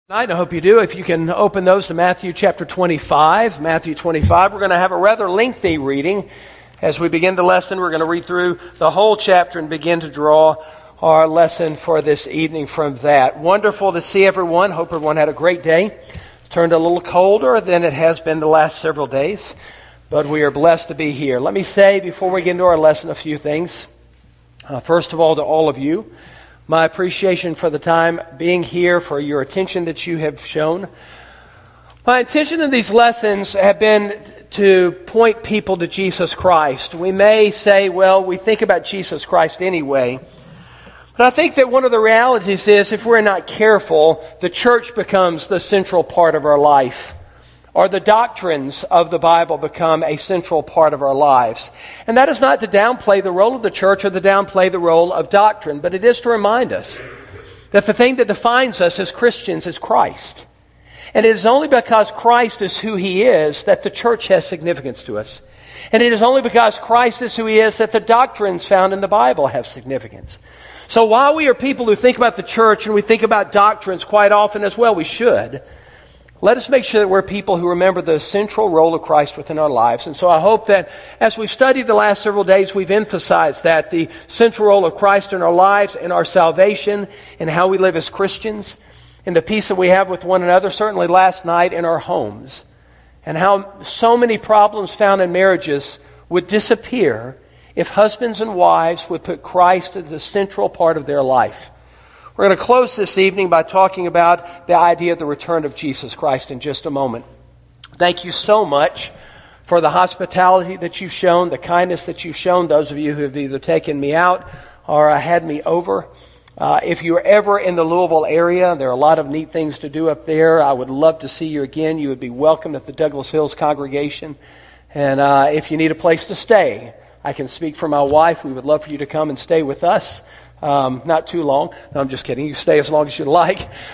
I hope you do. If you can open those to Matthew chapter 25. Matthew 25, we're going to have a rather lengthy reading. As we begin the lesson, we're going to read through the whole chapter and begin to draw our lesson for this evening from that. Wonderful to see everyone. Hope everyone had a great day. It's turned a little colder than it has been the last several days, but we are blessed to be here. Let me say, before we get into our lesson, a few things. First of all, to all of you, my appreciation for the time being here, for your attention that you have shown. My intention in these lessons have been to point people to Jesus Christ. We may say, well, we think about Jesus Christ anyway. But I think that one of the realities is, if we're not careful, the church becomes the central part of our life. Or the doctrines of the Bible become a central part of our lives. And that is not to downplay the role of the church or to downplay the role of doctrine, but it is to remind us that the thing that defines us as Christians is Christ. And it is only because Christ is who He is that the church has significance to us. And it is only because Christ is who He is that the doctrines found in the Bible have significance. So while we are people who think about the church and we think about doctrines quite often as well, we should, let us make sure that we're people who remember the central role of Christ within our lives. And so I hope that as we've studied the last several days, we've emphasized that the central role of Christ in our lives, in our salvation, in how we live as Christians, in the peace that we have with one another, certainly last night in our homes, and how so many problems found in marriages would disappear if husbands and wives would put Christ as the central part of their life. We're going to close this evening by talking about the idea of the return of Jesus Christ in just a moment. Thank you so much for the hospitality that you've shown, the kindness that you've shown, those of you who have either taken me out or had me over. If you're ever in the Louisville area, there are a lot of neat things to do up there. I would love to see you again. You would be welcome at the Douglas Hills congregation. And if you need a place to stay, I can speak for my wife. We would love for you to come and stay with us. Not too long. No, I'm just kidding. You stay as long as you like.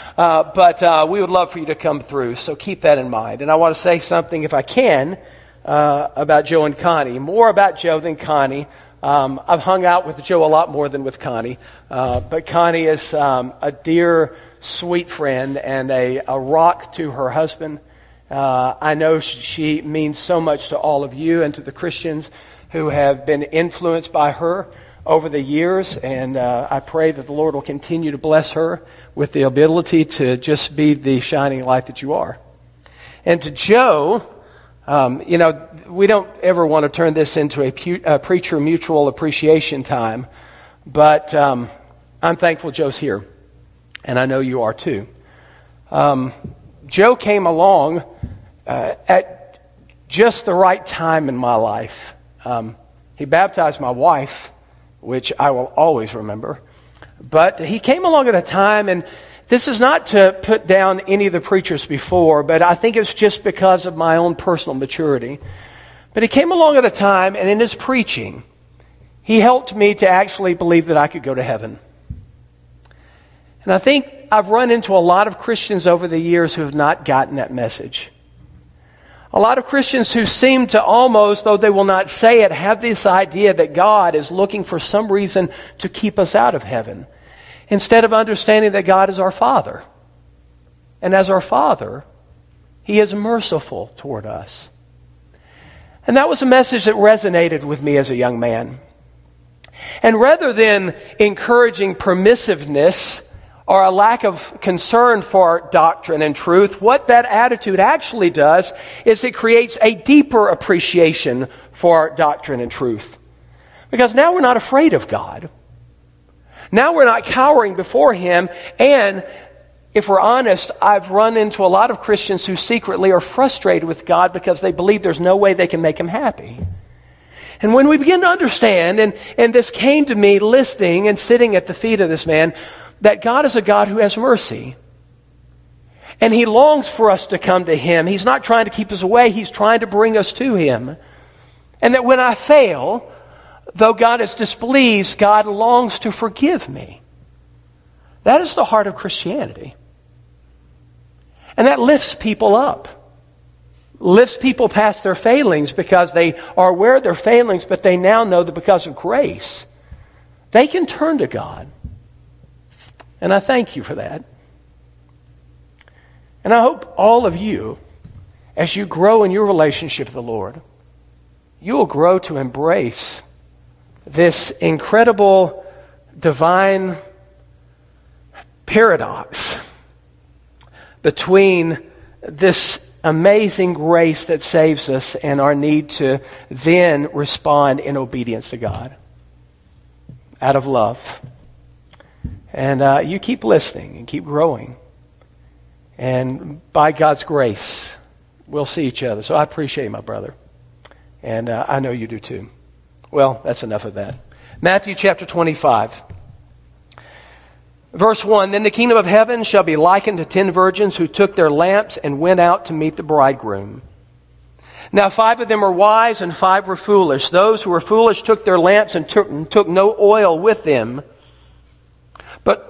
But we would love for you to come through. So keep that in mind. And I want to say something, if I can, about Joe and Connie. More about Joe than Connie. I've hung out with Joe a lot more than with Connie. But Connie is a dear, sweet friend and a rock to her husband. I know she means so much to all of you and to the Christians who have been influenced by her over the years, and I pray that the Lord will continue to bless her with the ability to just be the shining light that you are. And to Joe, we don't ever want to turn this into a preacher mutual appreciation time, but I'm thankful Joe's here, and I know you are too. Joe came along at just the right time in my life. He baptized my wife, which I will always remember. But he came along at a time, and this is not to put down any of the preachers before, but I think it's just because of my own personal maturity. But he came along at a time, and in his preaching, he helped me to actually believe that I could go to heaven. And I think I've run into a lot of Christians over the years who have not gotten that message. A lot of Christians who seem to almost, though they will not say it, have this idea that God is looking for some reason to keep us out of heaven, instead of understanding that God is our Father. And as our Father, He is merciful toward us. And that was a message that resonated with me as a young man. And rather than encouraging permissiveness or a lack of concern for doctrine and truth, what that attitude actually does is it creates a deeper appreciation for doctrine and truth. Because now we're not afraid of God. Now we're not cowering before Him. And if we're honest, I've run into a lot of Christians who secretly are frustrated with God because they believe there's no way they can make Him happy. And when we begin to understand, and this came to me listening and sitting at the feet of this man, that God is a God who has mercy. And He longs for us to come to Him. He's not trying to keep us away. He's trying to bring us to Him. And that when I fail, though God is displeased, God longs to forgive me. That is the heart of Christianity. And that lifts people up. Lifts people past their failings because they are aware of their failings, but they now know that because of grace, they can turn to God. And I thank you for that. And I hope all of you, as you grow in your relationship with the Lord, you will grow to embrace this incredible divine paradox between this amazing grace that saves us and our need to then respond in obedience to God out of love. And you keep listening and keep growing. And by God's grace, we'll see each other. So I appreciate you, my brother. And I know you do too. Well, that's enough of that. Matthew chapter 25. Verse 1, Then the kingdom of heaven shall be likened to 10 virgins who took their lamps and went out to meet the bridegroom. Now 5 of them were wise and 5 were foolish. Those who were foolish took their lamps and took no oil with them. But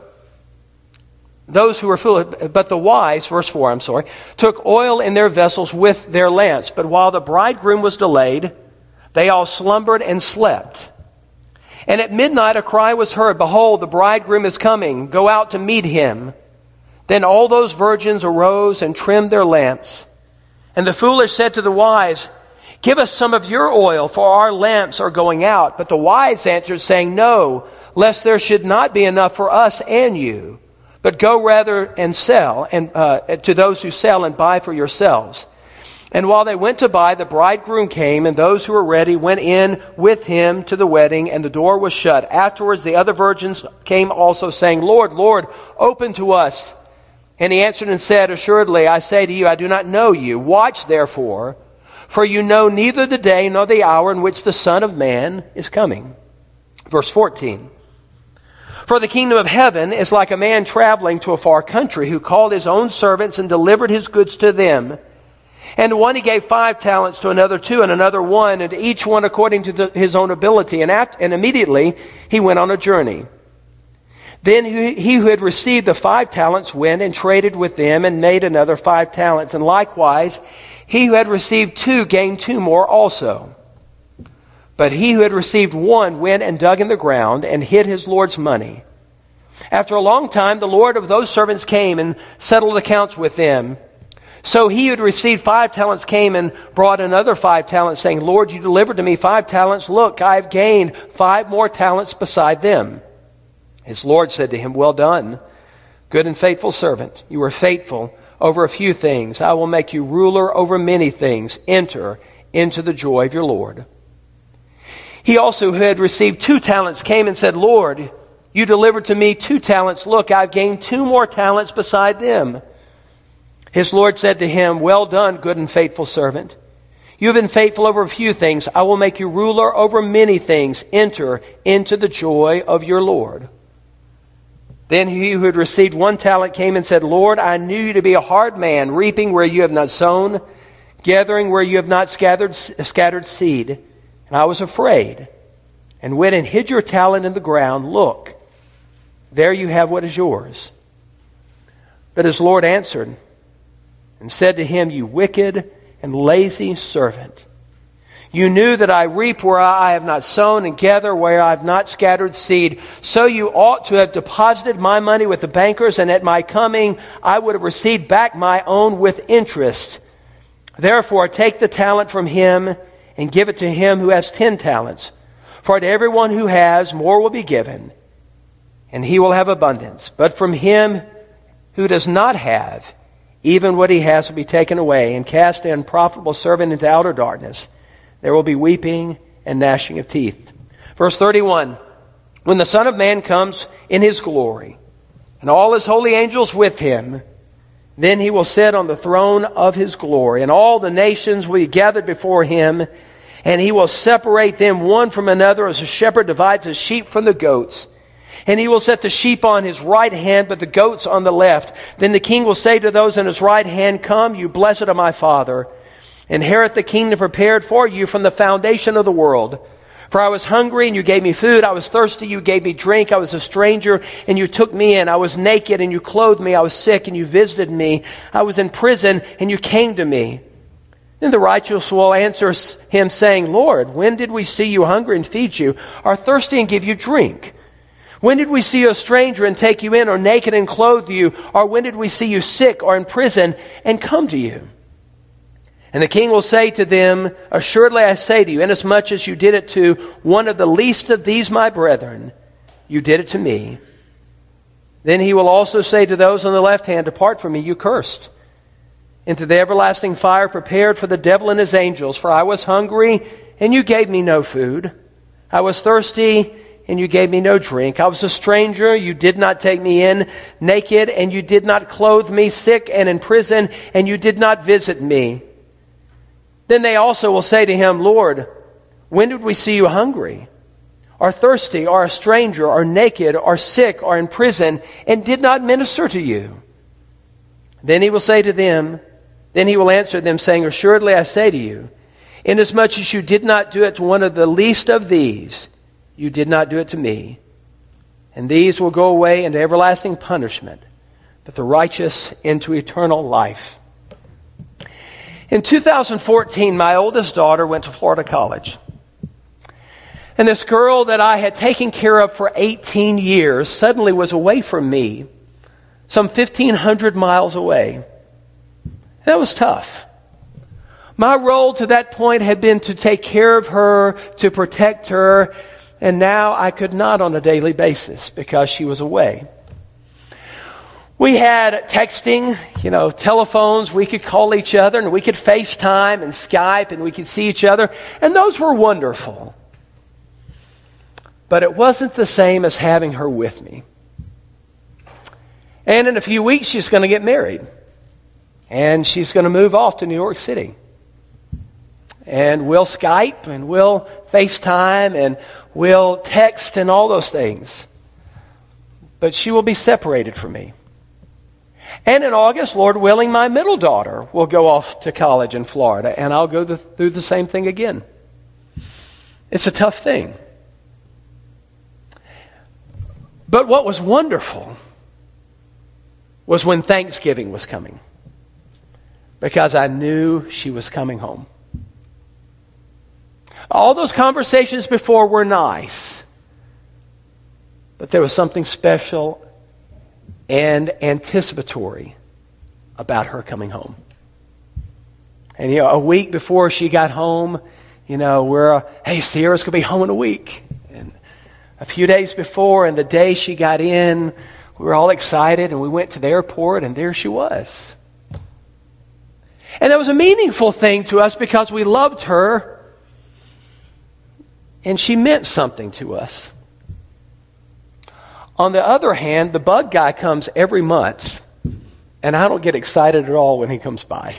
the wise, verse 4, took oil in their vessels with their lamps. But while the bridegroom was delayed, they all slumbered and slept. And at midnight a cry was heard, Behold, the bridegroom is coming. Go out to meet him. Then all those virgins arose and trimmed their lamps. And the foolish said to the wise, Give us some of your oil, for our lamps are going out. But the wise answered, saying, No, lest there should not be enough for us and you. But go rather and sell to those who sell and buy for yourselves. And while they went to buy, the bridegroom came, and those who were ready went in with him to the wedding, and the door was shut. Afterwards the other virgins came also, saying, Lord, Lord, open to us. And he answered and said, Assuredly, I say to you, I do not know you. Watch therefore, for you know neither the day nor the hour in which the Son of Man is coming. Verse 14. For the kingdom of heaven is like a man traveling to a far country, who called his own servants and delivered his goods to them. And to one he gave 5 talents, to another 2, and another 1, and to each one according to his own ability. And immediately he went on a journey. Then he who had received the 5 talents went and traded with them and made another 5 talents. And likewise, he who had received 2 gained 2 more also. But he who had received 1 went and dug in the ground and hid his Lord's money. After a long time, the Lord of those servants came and settled accounts with them. So he who had received 5 talents came and brought another 5 talents, saying, Lord, you delivered to me 5 talents. Look, I have gained 5 more talents beside them. His Lord said to him, Well done, good and faithful servant. You were faithful over a few things. I will make you ruler over many things. Enter into the joy of your Lord. He also who had received 2 talents came and said, Lord, you delivered to me 2 talents. Look, I've gained 2 more talents beside them. His Lord said to him, Well done, good and faithful servant. You have been faithful over a few things. I will make you ruler over many things. Enter into the joy of your Lord. Then he who had received 1 talent came and said, Lord, I knew you to be a hard man, reaping where you have not sown, gathering where you have not scattered seed. And I was afraid, and went and hid your talent in the ground. Look, there you have what is yours. But his Lord answered and said to him, You wicked and lazy servant. You knew that I reap where I have not sown and gather where I have not scattered seed. So you ought to have deposited my money with the bankers, and at my coming I would have received back my own with interest. Therefore take the talent from him and give it to him who has 10 talents. For to everyone who has, more will be given, and he will have abundance. But from him who does not have, even what he has will be taken away. And cast the unprofitable servant into outer darkness. There will be weeping and gnashing of teeth. Verse 31. When the Son of Man comes in his glory, and all his holy angels with him, then he will sit on the throne of his glory, and all the nations will be gathered before him, and he will separate them one from another as a shepherd divides his sheep from the goats. And he will set the sheep on his right hand, but the goats on the left. Then the king will say to those on his right hand, Come, you blessed of my Father, inherit the kingdom prepared for you from the foundation of the world. For I was hungry, and you gave me food. I was thirsty, you gave me drink. I was a stranger, and you took me in. I was naked, and you clothed me. I was sick, and you visited me. I was in prison, and you came to me. Then the righteous will answer him, saying, Lord, when did we see you hungry and feed you, or thirsty and give you drink? When did we see you a stranger and take you in, or naked and clothe you? Or when did we see you sick or in prison and come to you?" And the king will say to them, "Assuredly I say to you, inasmuch as you did it to one of the least of these my brethren, you did it to me." Then he will also say to those on the left hand, "Depart from me, you cursed, into the everlasting fire prepared for the devil and his angels. For I was hungry, and you gave me no food. I was thirsty, and you gave me no drink. I was a stranger, you did not take me in. Naked, and you did not clothe me. Sick and in prison, and you did not visit me." Then they also will say to him, "Lord, when did we see you hungry, or thirsty, or a stranger, or naked, or sick, or in prison, and did not minister to you?" Then he will answer them, saying, "Assuredly I say to you, inasmuch as you did not do it to one of the least of these, you did not do it to me. And these will go away into everlasting punishment, but the righteous into eternal life." In 2014, my oldest daughter went to Florida College. And this girl that I had taken care of for 18 years suddenly was away from me, some 1,500 miles away. That was tough. My role to that point had been to take care of her, to protect her, and now I could not on a daily basis because she was away. We had texting, telephones. We could call each other, and we could FaceTime and Skype, and we could see each other, and those were wonderful. But it wasn't the same as having her with me. And in a few weeks, she's going to get married. And she's going to move off to New York City. And we'll Skype, and we'll FaceTime, and we'll text, and all those things. But she will be separated from me. And in August, Lord willing, my middle daughter will go off to college in Florida, and I'll go through the same thing again. It's a tough thing. But what was wonderful was when Thanksgiving was coming, because I knew she was coming home. All those conversations before were nice, but there was something special and anticipatory about her coming home. And a week before she got home, hey, Sierra's going to be home in a week. And a few days before, and the day she got in, we were all excited, and we went to the airport, and there she was. And that was a meaningful thing to us because we loved her, and she meant something to us. On the other hand, the bug guy comes every month, and I don't get excited at all when he comes by.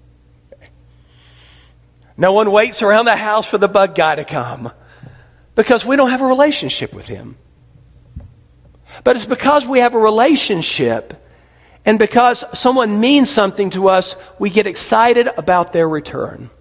No one waits around the house for the bug guy to come because we don't have a relationship with him. But it's because we have a relationship and because someone means something to us, we get excited about their return.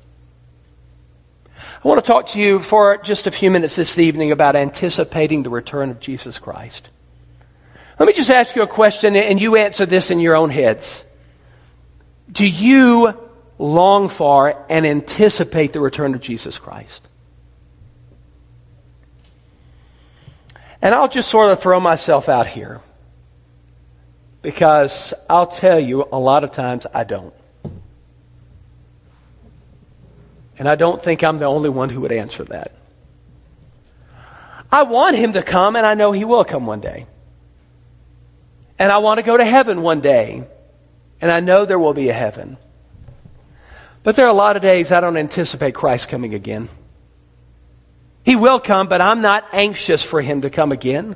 I want to talk to you for just a few minutes this evening about anticipating the return of Jesus Christ. Let me just ask you a question, and you answer this in your own heads. Do you long for and anticipate the return of Jesus Christ? And I'll just sort of throw myself out here, because I'll tell you, a lot of times I don't. And I don't think I'm the only one who would answer that. I want Him to come, and I know He will come one day. And I want to go to heaven one day. And I know there will be a heaven. But there are a lot of days I don't anticipate Christ coming again. He will come, but I'm not anxious for Him to come again.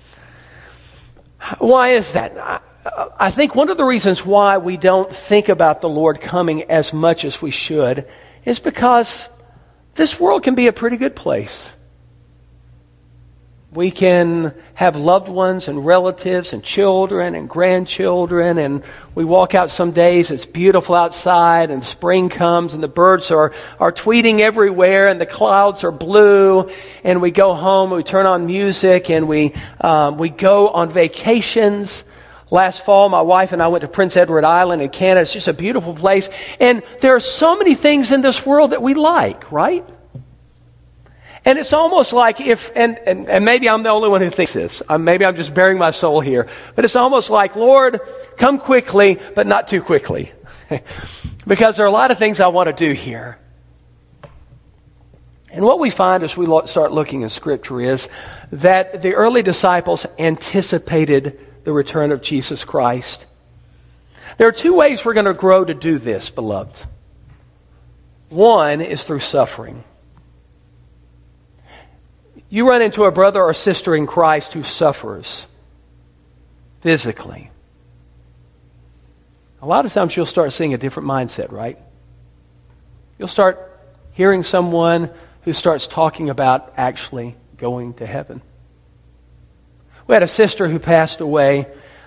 Why is that? I think one of the reasons why we don't think about the Lord coming as much as we should is because this world can be a pretty good place. We can have loved ones and relatives and children and grandchildren, and we walk out some days, it's beautiful outside, and spring comes, and the birds are tweeting everywhere, and the clouds are blue, and we go home, we turn on music, and we go on vacations. Last fall, my wife and I went to Prince Edward Island in Canada. It's just a beautiful place. And there are so many things in this world that we like, right? And it's almost like and maybe I'm the only one who thinks this. Maybe I'm just bearing my soul here. But it's almost like, Lord, come quickly, but not too quickly. Because there are a lot of things I want to do here. And what we find as we start looking in Scripture is that the early disciples anticipated the return of Jesus Christ. There are two ways we're going to grow to do this, beloved. One is through suffering. You run into a brother or sister in Christ who suffers physically. A lot of times you'll start seeing a different mindset, right? You'll start hearing someone who starts talking about actually going to heaven. We had a sister who passed away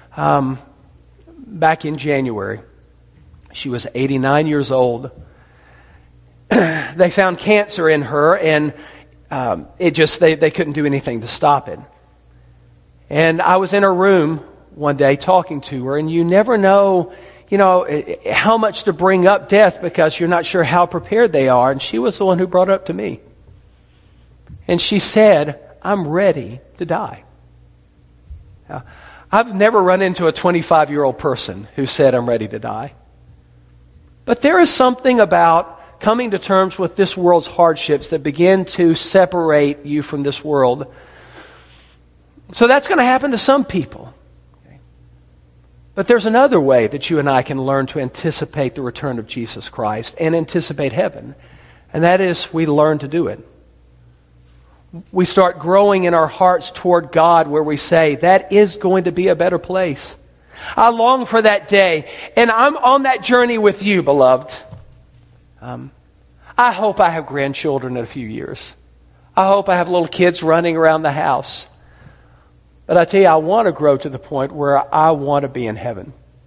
back in January. She was 89 years old. They found cancer in her, and they couldn't do anything to stop it. And I was in her room one day talking to her, and you never know, how much to bring up death because you're not sure how prepared they are. And she was the one who brought it up to me. And she said, I'm ready to die. Now, I've never run into a 25-year-old person who said, I'm ready to die. But there is something about coming to terms with this world's hardships that begin to separate you from this world. So that's going to happen to some people. But there's another way that you and I can learn to anticipate the return of Jesus Christ and anticipate heaven. And that is, we learn to do it. We start growing in our hearts toward God where we say, that is going to be a better place. I long for that day. And I'm on that journey with you, beloved. I hope I have grandchildren in a few years. I hope I have little kids running around the house. But I tell you, I want to grow to the point where I want to be in heaven.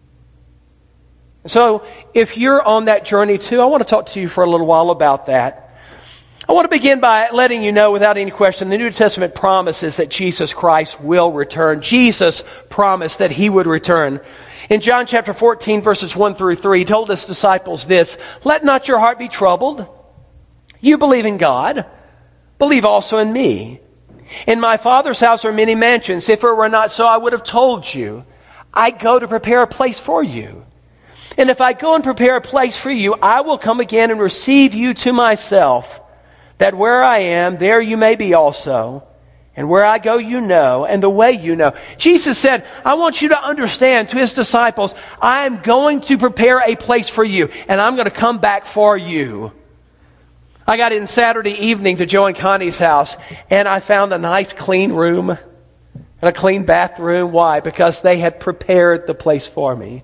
So, if you're on that journey too, I want to talk to you for a little while about that. I want to begin by letting you know, without any question, the New Testament promises that Jesus Christ will return. Jesus promised that He would return. In John chapter 14, verses 1 through 3, He told His disciples this, let not your heart be troubled. You believe in God. Believe also in me. In my Father's house are many mansions. If it were not so, I would have told you. I go to prepare a place for you. And if I go and prepare a place for you, I will come again and receive you to myself, that where I am, there you may be also. And where I go, you know, and the way you know. Jesus said, I want you to understand to His disciples, I am going to prepare a place for you, and I'm going to come back for you. I got in Saturday evening to Joe and Connie's house, and I found a nice clean room and a clean bathroom. Why? Because they had prepared the place for me.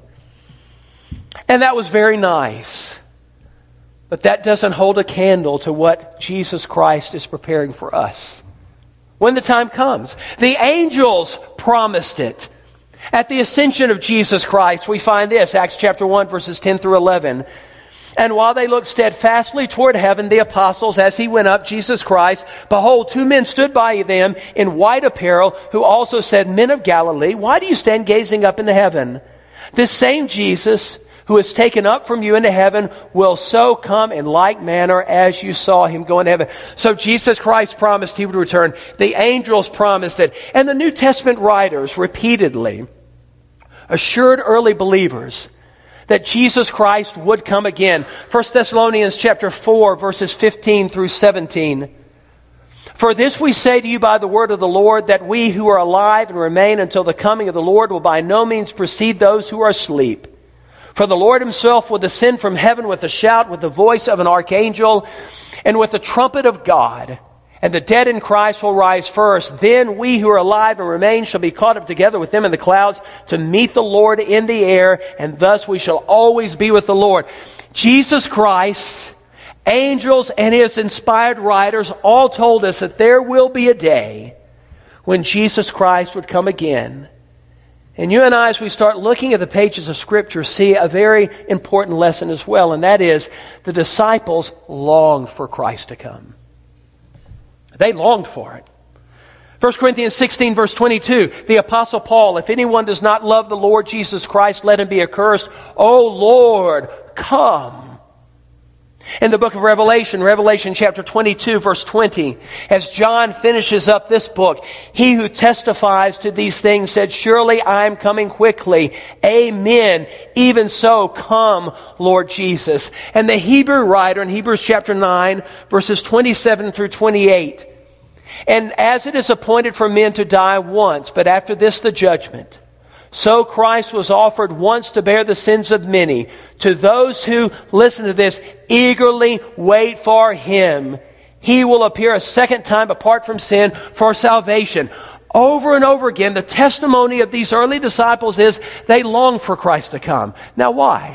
And that was very nice. But that doesn't hold a candle to what Jesus Christ is preparing for us when the time comes. The angels promised it. At the ascension of Jesus Christ, we find this, Acts chapter 1, verses 10 through 11. And while they looked steadfastly toward heaven, the apostles, as He went up, Jesus Christ, behold, two men stood by them in white apparel, who also said, Men of Galilee, why do you stand gazing up into heaven? This same Jesus, who is taken up from you into heaven, will so come in like manner as you saw Him go into heaven. So Jesus Christ promised He would return. The angels promised it. And the New Testament writers repeatedly assured early believers that Jesus Christ would come again. 1 Thessalonians chapter 4, verses 15 through 17. For this we say to you by the word of the Lord, that we who are alive and remain until the coming of the Lord will by no means precede those who are asleep. For the Lord Himself will descend from heaven with a shout, with the voice of an archangel, and with the trumpet of God. And the dead in Christ will rise first. Then we who are alive and remain shall be caught up together with them in the clouds to meet the Lord in the air, and thus we shall always be with the Lord. Jesus Christ, angels, and His inspired writers all told us that there will be a day when Jesus Christ would come again. And you and I, as we start looking at the pages of Scripture, see a very important lesson as well, and that is the disciples longed for Christ to come. They longed for it. 1 Corinthians 16 verse 22, the Apostle Paul, if anyone does not love the Lord Jesus Christ, let him be accursed. O Lord, come. In the book of Revelation, Revelation chapter 22, verse 20, as John finishes up this book, he who testifies to these things said, "Surely I am coming quickly. Amen. Even so, come, Lord Jesus." And the Hebrew writer in Hebrews chapter 9, verses 27 through 28, "And as it is appointed for men to die once, but after this the judgment, so Christ was offered once to bear the sins of many. To those who," listen to this, "eagerly wait for Him, He will appear a second time apart from sin for salvation." Over and over again, the testimony of these early disciples is they long for Christ to come. Now why?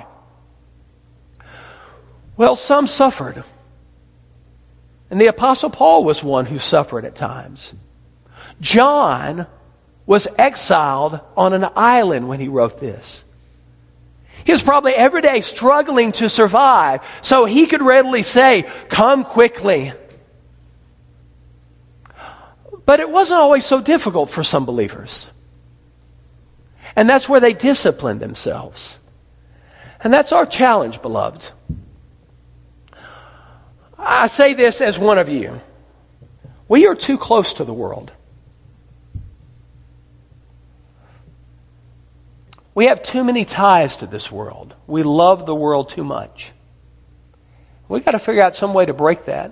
Well, some suffered. And the Apostle Paul was one who suffered at times. John was exiled on an island when he wrote this. He was probably every day struggling to survive, so he could readily say, "Come quickly." But it wasn't always so difficult for some believers. And that's where they disciplined themselves. And that's our challenge, beloved. I say this as one of you. We are too close to the world. We have too many ties to this world. We love the world too much. We've got to figure out some way to break that.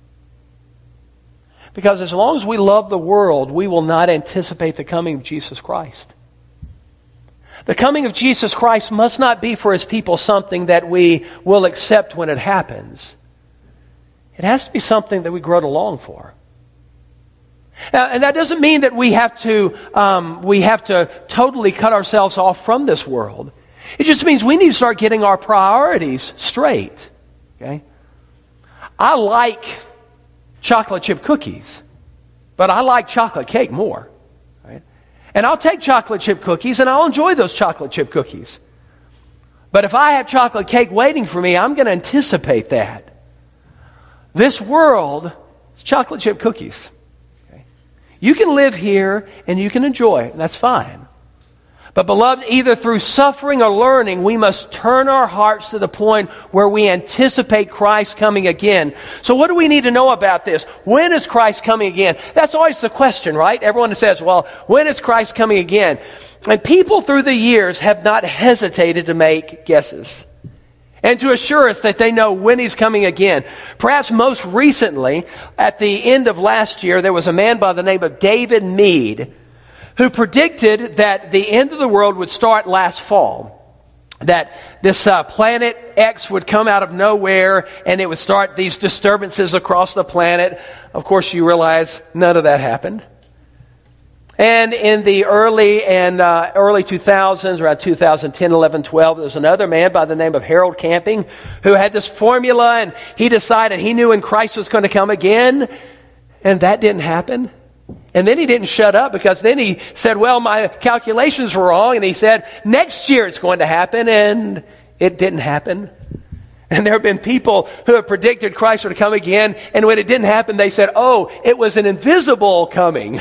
Because as long as we love the world, we will not anticipate the coming of Jesus Christ. The coming of Jesus Christ must not be for His people something that we will accept when it happens. It has to be something that we grow to long for. Now, and that doesn't mean that we have to totally cut ourselves off from this world. It just means we need to start getting our priorities straight. Okay? I like chocolate chip cookies, but I like chocolate cake more. Right? And I'll take chocolate chip cookies and I'll enjoy those chocolate chip cookies. But if I have chocolate cake waiting for me, I'm going to anticipate that. This world is chocolate chip cookies. You can live here and you can enjoy it, and that's fine. But beloved, either through suffering or learning, we must turn our hearts to the point where we anticipate Christ coming again. So what do we need to know about this? When is Christ coming again? That's always the question, right? Everyone says, well, when is Christ coming again? And people through the years have not hesitated to make guesses and to assure us that they know when He's coming again. Perhaps most recently, at the end of last year, there was a man by the name of David Meade who predicted that the end of the world would start last fall. That this planet X would come out of nowhere and it would start these disturbances across the planet. Of course, you realize none of that happened. And in the early 2000s, around 2010, 11, 12, there was another man by the name of Harold Camping who had this formula, and he decided he knew when Christ was going to come again, and that didn't happen. And then he didn't shut up, because then he said, well, my calculations were wrong, and he said, next year it's going to happen, and it didn't happen. And there have been people who have predicted Christ would come again, and when it didn't happen, they said, oh, it was an invisible coming.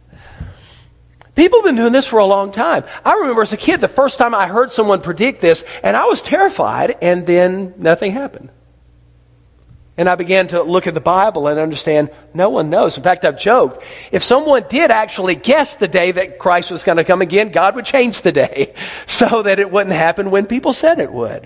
People have been doing this for a long time. I remember as a kid, the first time I heard someone predict this, and I was terrified, and then nothing happened. And I began to look at the Bible and understand no one knows. In fact, I've joked, if someone did actually guess the day that Christ was going to come again, God would change the day so that it wouldn't happen when people said it would.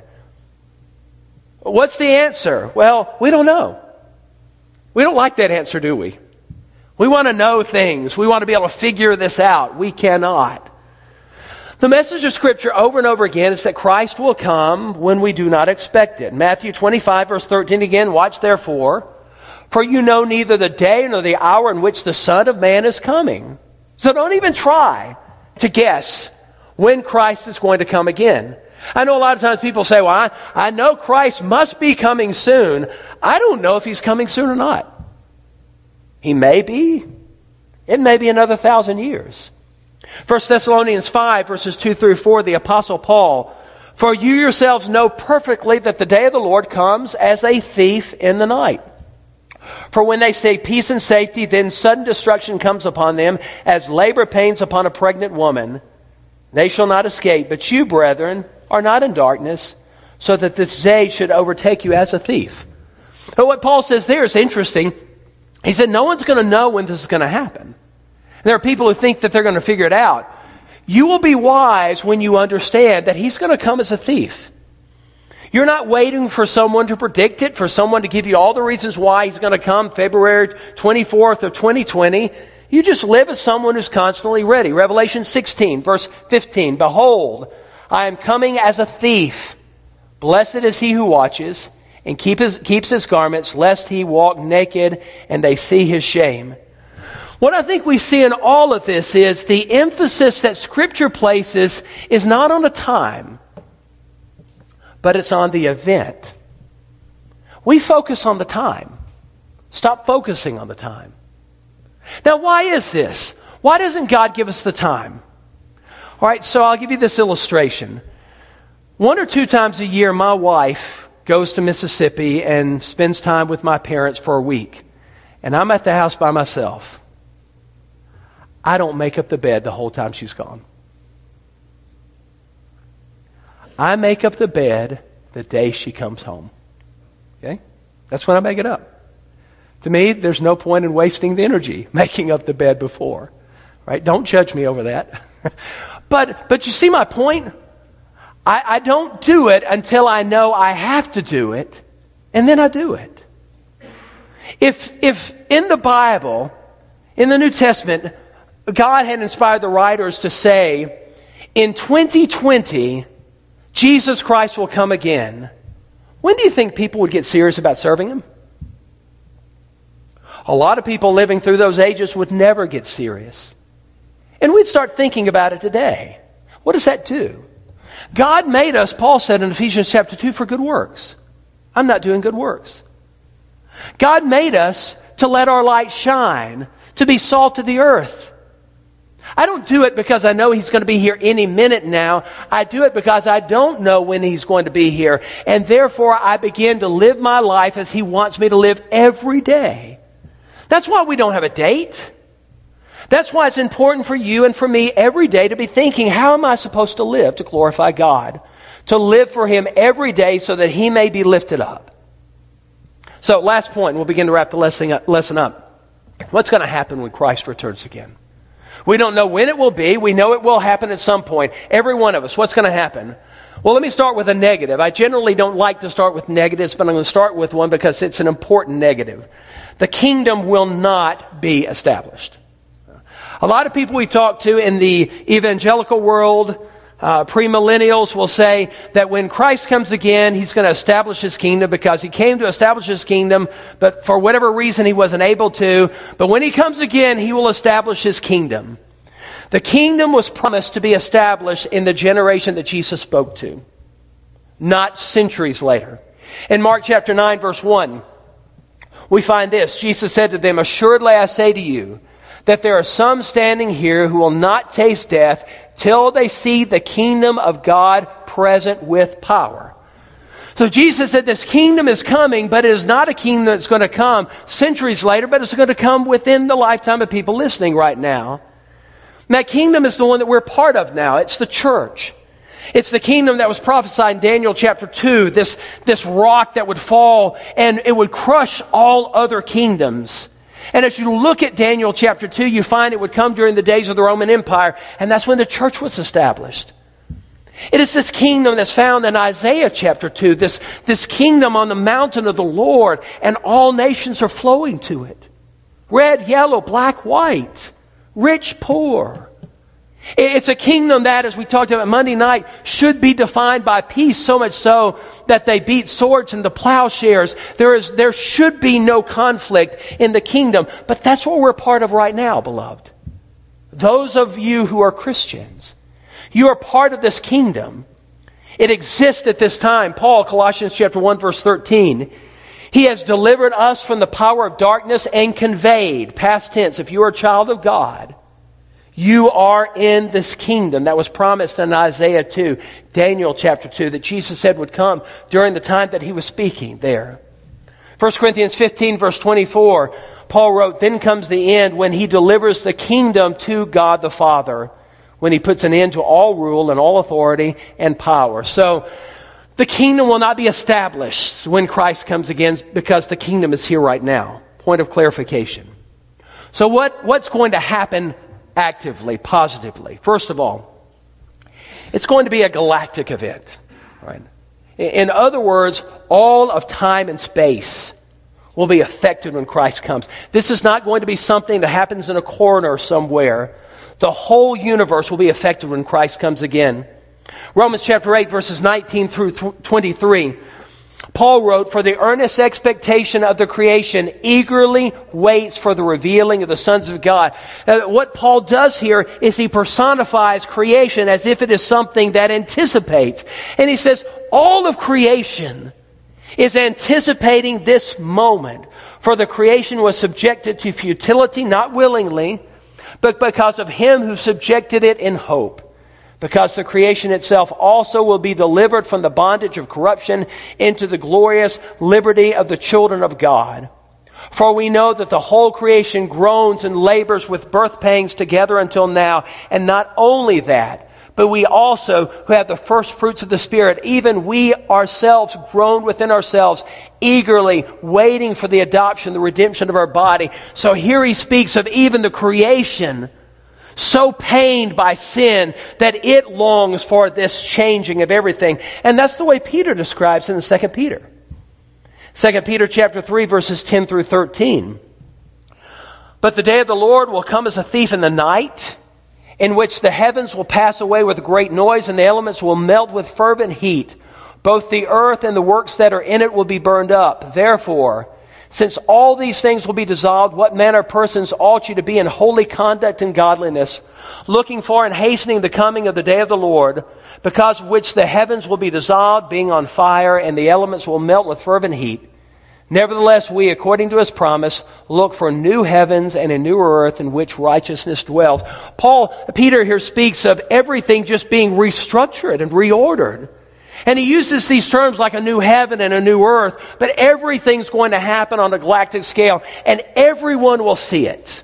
What's the answer? Well, we don't know. We don't like that answer, do we? We want to know things. We want to be able to figure this out. We cannot. The message of Scripture over and over again is that Christ will come when we do not expect it. Matthew 25, verse 13 again, watch therefore, for you know neither the day nor the hour in which the Son of Man is coming. So don't even try to guess when Christ is going to come again. I know a lot of times people say, well, I know Christ must be coming soon. I don't know if He's coming soon or not. He may be. It may be another 1,000 years. 1 Thessalonians 5, verses 2 through 4, the Apostle Paul, for you yourselves know perfectly that the day of the Lord comes as a thief in the night. For when they say peace and safety, then sudden destruction comes upon them as labor pains upon a pregnant woman. They shall not escape. But you, brethren, are not in darkness, so that this day should overtake you as a thief. But what Paul says there is interesting. He said, no one's going to know when this is going to happen. There are people who think that they're going to figure it out. You will be wise when you understand that He's going to come as a thief. You're not waiting for someone to predict it, for someone to give you all the reasons why He's going to come February 24th of 2020. You just live as someone who's constantly ready. Revelation 16, verse 15. Behold, I am coming as a thief. Blessed is he who watches and keeps his garments, lest he walk naked and they see his shame. What I think we see in all of this is the emphasis that Scripture places is not on a time, but it's on the event. We focus on the time. Stop focusing on the time. Now, why is this? Why doesn't God give us the time? All right, so I'll give you this illustration. 1 or 2 times a year, my wife goes to Mississippi and spends time with my parents for a week. And I'm at the house by myself. I don't make up the bed the whole time she's gone. I make up the bed the day she comes home. Okay? That's when I make it up. To me, there's no point in wasting the energy making up the bed before. Right? Don't judge me over that. But you see my point? I don't do it until I know I have to do it, and then I do it. If in the Bible, in the New Testament, God had inspired the writers to say, in 2020, Jesus Christ will come again, when do you think people would get serious about serving Him? A lot of people living through those ages would never get serious. And we'd start thinking about it today. What does that do? God made us, Paul said in Ephesians chapter 2, for good works. I'm not doing good works. God made us to let our light shine, to be salt of the earth. I don't do it because I know He's going to be here any minute now. I do it because I don't know when He's going to be here. And therefore I begin to live my life as He wants me to live every day. That's why we don't have a date. That's why it's important for you and for me every day to be thinking, how am I supposed to live to glorify God? To live for Him every day so that He may be lifted up. So last point, we'll begin to wrap the lesson up. What's going to happen when Christ returns again? We don't know when it will be. We know it will happen at some point. Every one of us. What's going to happen? Well, let me start with a negative. I generally don't like to start with negatives, but I'm going to start with one because it's an important negative. The kingdom will not be established. A lot of people we talk to in the evangelical world, premillennials, will say that when Christ comes again, He's going to establish His kingdom because He came to establish His kingdom, but for whatever reason He wasn't able to. But when He comes again, He will establish His kingdom. The kingdom was promised to be established in the generation that Jesus spoke to, not centuries later. In Mark chapter 9, verse 1, we find this. Jesus said to them, "Assuredly I say to you, that there are some standing here who will not taste death till they see the kingdom of God present with power." So Jesus said this kingdom is coming, but it is not a kingdom that's going to come centuries later, but it's going to come within the lifetime of people listening right now. And that kingdom is the one that we're part of now. It's the church. It's the kingdom that was prophesied in Daniel chapter 2, this rock that would fall and it would crush all other kingdoms. And as you look at Daniel chapter 2, you find it would come during the days of the Roman Empire, and that's when the church was established. It is this kingdom that's found in Isaiah chapter 2, this kingdom on the mountain of the Lord, and all nations are flowing to it. Red, yellow, black, white, rich, poor. It's a kingdom that, as we talked about Monday night, should be defined by peace, so much so that they beat swords into plowshares. There should be no conflict in the kingdom. But that's what we're part of right now, beloved. Those of you who are Christians, you are part of this kingdom. It exists at this time. Paul, Colossians chapter 1, verse 13. He has delivered us from the power of darkness and conveyed, past tense, if you are a child of God, you are in this kingdom that was promised in Isaiah 2, Daniel chapter 2, that Jesus said would come during the time that He was speaking there. 1 Corinthians 15, verse 24, Paul wrote, "Then comes the end when He delivers the kingdom to God the Father, when He puts an end to all rule and all authority and power." So, The kingdom will not be established when Christ comes again because the kingdom is here right now. Point of clarification. So what's going to happen actively, positively? First of all, it's going to be a galactic event. Right? In other words, all of time and space will be affected when Christ comes. This is not going to be something that happens in a corner somewhere. The whole universe will be affected when Christ comes again. Romans chapter 8, verses 19 through 23. Paul wrote, "For the earnest expectation of the creation eagerly waits for the revealing of the sons of God." What Paul does here is he personifies creation as if it is something that anticipates. And he says, all of creation is anticipating this moment. For the creation was subjected to futility, not willingly, but because of Him who subjected it in hope. Because the creation itself also will be delivered from the bondage of corruption into the glorious liberty of the children of God. For we know that the whole creation groans and labors with birth pangs together until now. And not only that, but we also, who have the first fruits of the Spirit, even we ourselves groan within ourselves, eagerly waiting for the adoption, the redemption of our body. So here he speaks of even the creation, so pained by sin that it longs for this changing of everything. And that's the way Peter describes it in 2 Peter. 2 Peter chapter 3, verses 10 through 13. "But the day of the Lord will come as a thief in the night, in which the heavens will pass away with a great noise, and the elements will melt with fervent heat. Both the earth and the works that are in it will be burned up. Therefore, since all these things will be dissolved, what manner of persons ought you to be in holy conduct and godliness, looking for and hastening the coming of the day of the Lord, because of which the heavens will be dissolved, being on fire, and the elements will melt with fervent heat. Nevertheless, we, according to His promise, look for new heavens and a newer earth in which righteousness dwells." Peter here speaks of everything just being restructured and reordered. And he uses these terms like a new heaven and a new earth, but everything's going to happen on a galactic scale, and everyone will see it.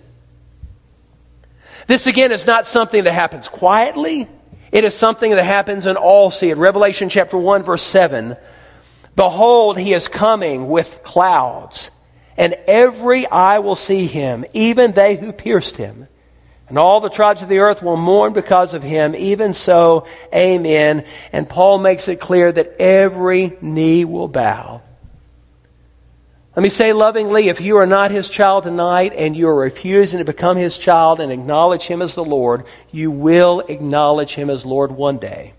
This again is not something that happens quietly. It is something that happens and all see it. Revelation chapter 1, verse 7. "Behold, He is coming with clouds, and every eye will see Him, even they who pierced Him. And all the tribes of the earth will mourn because of Him. Even so, amen." And Paul makes it clear that every knee will bow. Let me say lovingly, if you are not His child tonight and you are refusing to become His child and acknowledge Him as the Lord, you will acknowledge Him as Lord one day.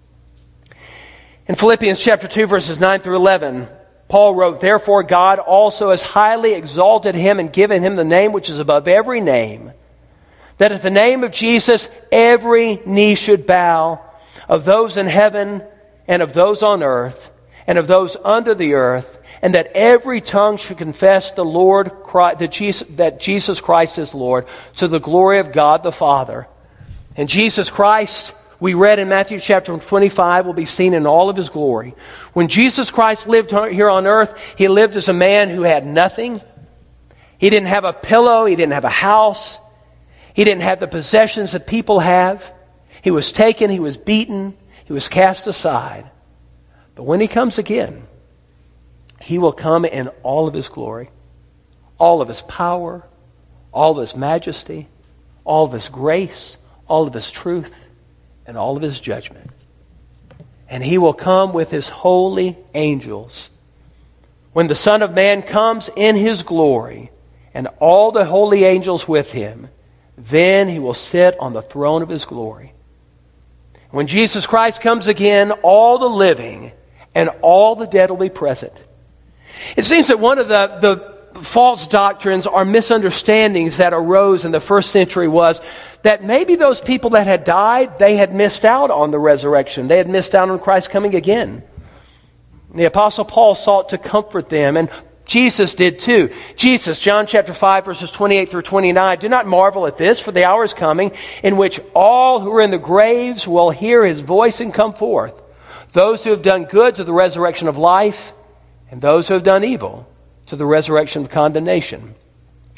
In Philippians chapter 2, verses 9 through 11, Paul wrote, "Therefore God also has highly exalted Him and given Him the name which is above every name, that at the name of Jesus every knee should bow, of those in heaven and of those on earth and of those under the earth, and that every tongue should confess the Lord Christ, that Jesus Christ is Lord, to the glory of God the Father." And Jesus Christ, we read in Matthew chapter 25, will be seen in all of His glory. When Jesus Christ lived here on earth, He lived as a man who had nothing. He didn't have a pillow. He didn't have a house. He didn't have the possessions that people have. He was taken. He was beaten. He was cast aside. But when He comes again, He will come in all of His glory, all of His power, all of His majesty, all of His grace, all of His truth, and all of His judgment. And He will come with His holy angels. When the Son of Man comes in His glory, and all the holy angels with Him, then He will sit on the throne of His glory. When Jesus Christ comes again, all the living and all the dead will be present. It seems that one of the false doctrines or misunderstandings that arose in the first century was that maybe those people that had died, they had missed out on the resurrection. They had missed out on Christ coming again. The Apostle Paul sought to comfort them, and Jesus did too. Jesus, John chapter 5, verses 28 through 29, "Do not marvel at this, for the hour is coming in which all who are in the graves will hear His voice and come forth. Those who have done good to the resurrection of life, and those who have done evil to the resurrection of condemnation.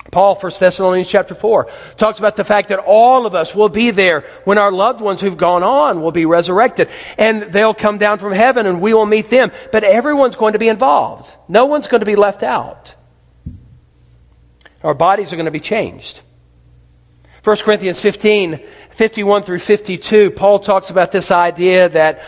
Paul, 1 Thessalonians chapter 4, talks about the fact that all of us will be there when our loved ones who've gone on will be resurrected. And they'll come down from heaven and we will meet them. But everyone's going to be involved. No one's going to be left out. Our bodies are going to be changed. 1 Corinthians 15, 51 through 52, Paul talks about this idea that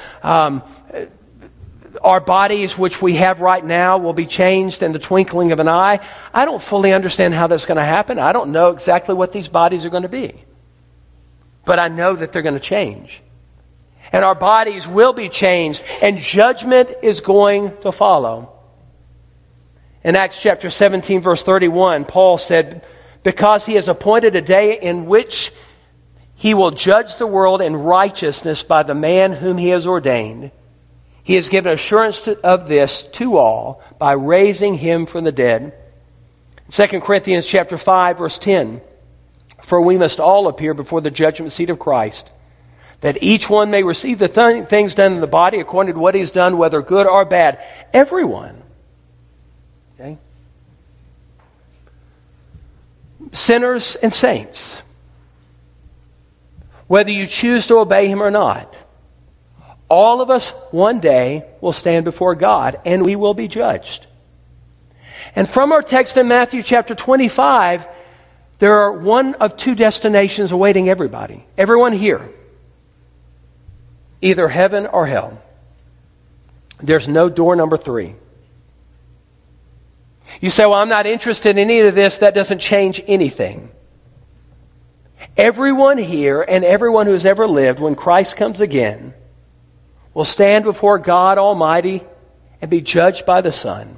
our bodies, which we have right now, will be changed in the twinkling of an eye. I don't fully understand how that's going to happen. I don't know exactly what these bodies are going to be. But I know that they're going to change. And our bodies will be changed, and judgment is going to follow. In Acts chapter 17, verse 31, Paul said, because he has appointed a day in which he will judge the world in righteousness by the man whom he has ordained. He has given assurance of this to all by raising him from the dead. 2 Corinthians chapter 5, verse 10. For we must all appear before the judgment seat of Christ, that each one may receive the things done in the body according to what he's done, whether good or bad. Everyone. Okay? Sinners and saints. Whether you choose to obey him or not. All of us one day will stand before God and we will be judged. And from our text in Matthew chapter 25, there are one of two destinations awaiting everybody. Everyone here. Either heaven or hell. There's no door number 3. You say, well, I'm not interested in any of this. That doesn't change anything. Everyone here and everyone who's ever lived, when Christ comes again, will stand before God Almighty and be judged by the Son.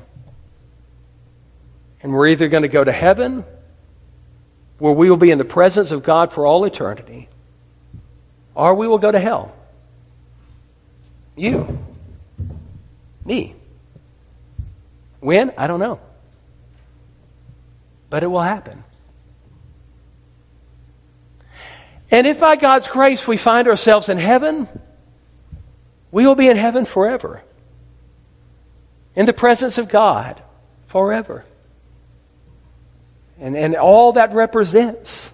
And we're either going to go to heaven, where we will be in the presence of God for all eternity, or we will go to hell. You. Me. When? I don't know. But it will happen. And if by God's grace we find ourselves in heaven, we will be in heaven forever. In the presence of God forever. And all that represents.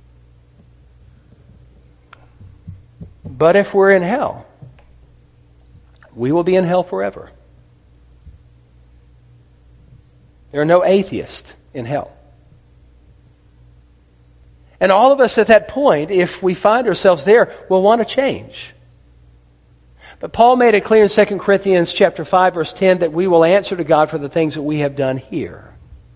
But if we're in hell, we will be in hell forever. There are no atheists in hell. And all of us at that point, if we find ourselves there, will want to change. But Paul made it clear in 2 Corinthians chapter 5, verse 10, that we will answer to God for the things that we have done here.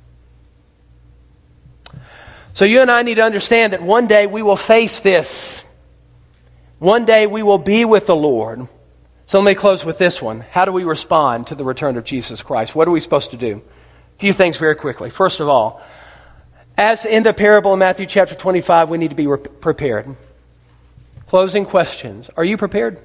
So you and I need to understand that one day we will face this. One day we will be with the Lord. So let me close with this one. How do we respond to the return of Jesus Christ? What are we supposed to do? A few things very quickly. First of all, as in the parable in Matthew chapter 25, we need to be prepared. Closing questions. Are you prepared?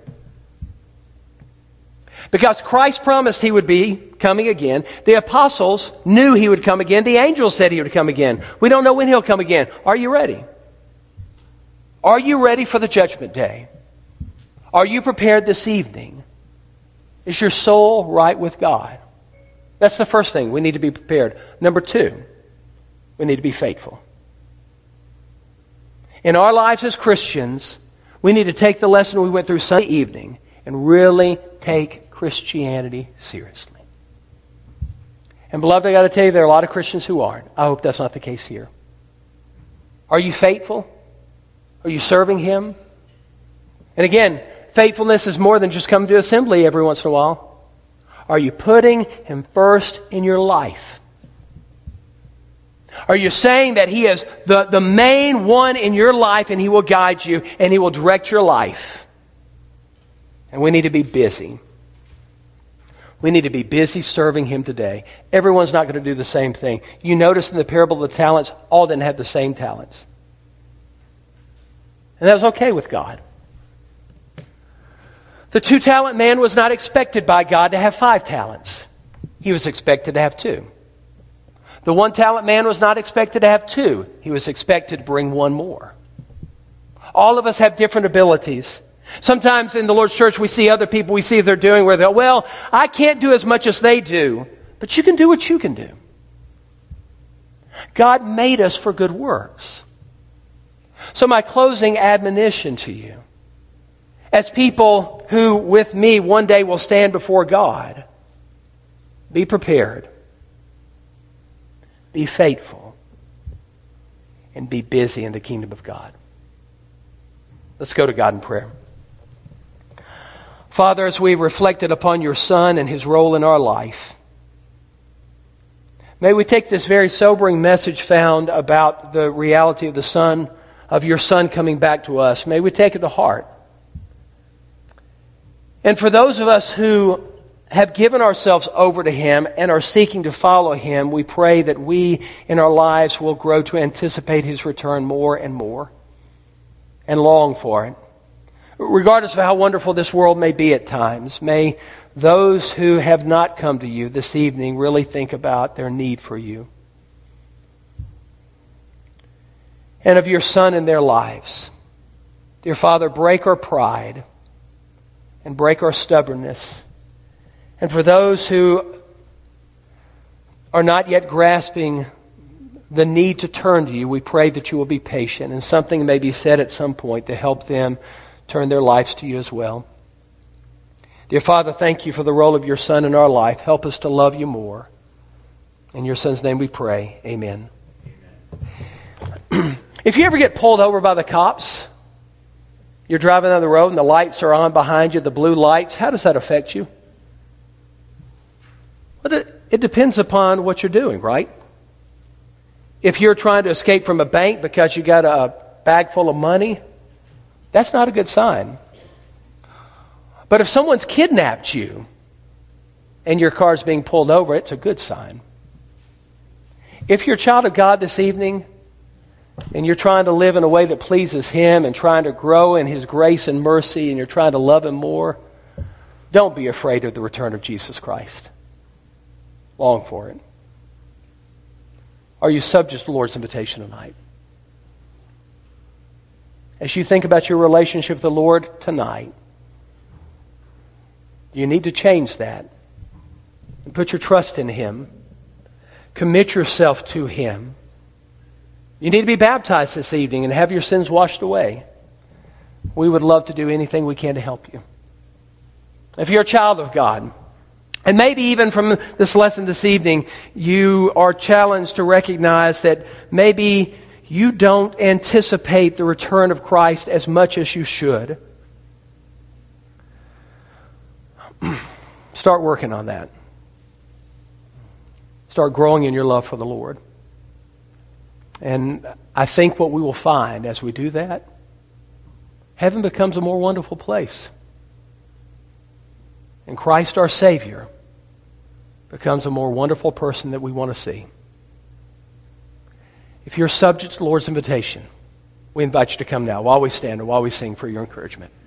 Because Christ promised He would be coming again. The apostles knew He would come again. The angels said He would come again. We don't know when He'll come again. Are you ready? Are you ready for the judgment day? Are you prepared this evening? Is your soul right with God? That's the first thing. We need to be prepared. Number 2, we need to be faithful. In our lives as Christians, we need to take the lesson we went through Sunday evening and really take Christianity seriously. And beloved, I got to tell you, there are a lot of Christians who aren't. I hope that's not the case here. Are you faithful? Are you serving Him? And again, faithfulness is more than just coming to assembly every once in a while. Are you putting Him first in your life? Are you saying that He is the main one in your life and He will guide you and He will direct your life? And we need to be busy. We need to be busy serving Him today. Everyone's not going to do the same thing. You notice in the parable of the talents, all didn't have the same talents. And that was okay with God. The 2-talent man was not expected by God to have 5 talents. He was expected to have 2. The 1-talent man was not expected to have 2. He was expected to bring 1 more. All of us have different abilities. Sometimes in the Lord's church we see other people, we see they're doing where they're, well, I can't do as much as they do. But you can do what you can do. God made us for good works. So my closing admonition to you, as people who with me one day will stand before God, be prepared, be faithful, and be busy in the kingdom of God. Let's go to God in prayer. Father, as we've reflected upon your Son and His role in our life, may we take this very sobering message found about the reality of the Son, of your Son coming back to us. May we take it to heart. And for those of us who have given ourselves over to Him and are seeking to follow Him, we pray that we in our lives will grow to anticipate His return more and more and long for it. Regardless of how wonderful this world may be at times, may those who have not come to you this evening really think about their need for you and of your Son in their lives. Dear Father, break our pride and break our stubbornness. And for those who are not yet grasping the need to turn to you, we pray that you will be patient and something may be said at some point to help them turn their lives to you as well. Dear Father, thank you for the role of your Son in our life. Help us to love you more. In your Son's name we pray. Amen. If you ever get pulled over by the cops, you're driving down the road and the lights are on behind you, the blue lights, how does that affect you? Well, it depends upon what you're doing, right? If you're trying to escape from a bank because you got a bag full of money, that's not a good sign. But if someone's kidnapped you and your car's being pulled over, it's a good sign. If you're a child of God this evening and you're trying to live in a way that pleases Him and trying to grow in His grace and mercy and you're trying to love Him more, don't be afraid of the return of Jesus Christ. Long for it. Are you subject to the Lord's invitation tonight? As you think about your relationship with the Lord tonight, you need to change that and put your trust in Him. Commit yourself to Him. You need to be baptized this evening and have your sins washed away. We would love to do anything we can to help you. If you're a child of God, and maybe even from this lesson this evening, you are challenged to recognize that maybe you don't anticipate the return of Christ as much as you should. Start working on that. Start growing in your love for the Lord. And I think what we will find as we do that, heaven becomes a more wonderful place. And Christ our Savior becomes a more wonderful person that we want to see. If you're subject to the Lord's invitation, we invite you to come now while we stand and while we sing for your encouragement.